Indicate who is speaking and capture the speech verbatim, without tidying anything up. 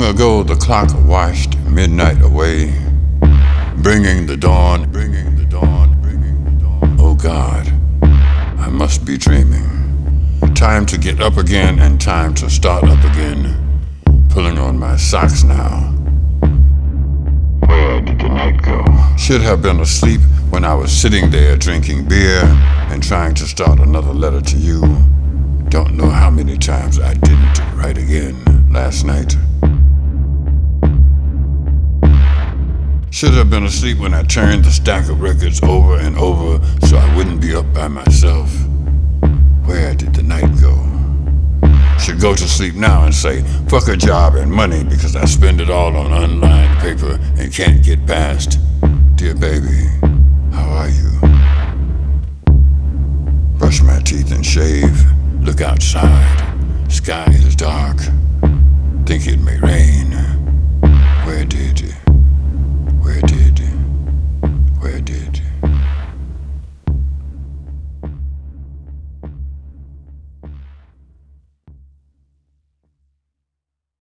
Speaker 1: ago the clock washed midnight away, bringing the dawn, bringing the dawn, bringing the dawn. Oh God, I must be dreaming. Time to get up again and time to start up again. Pulling on my socks now. Where did the night go? Should have been asleep when I was sitting there drinking beer and trying to start another letter to you. Don't know how many times I didn't write again last night. Should have been asleep when I turned the stack of records over and over so I wouldn't be up by myself. Where did the night go? Should go to sleep now and say, fuck a job and money because I spend it all on unlined paper and can't get past. Dear baby, how are you? Brush my teeth and shave. Look outside. Sky is dark. Think it may rain.